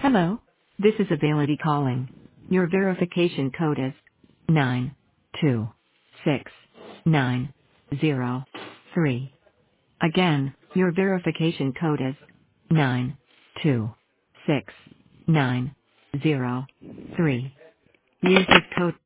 Hello. This is Availity calling. Your verification code is 926903. Again, your verification code is 926903. Use this code.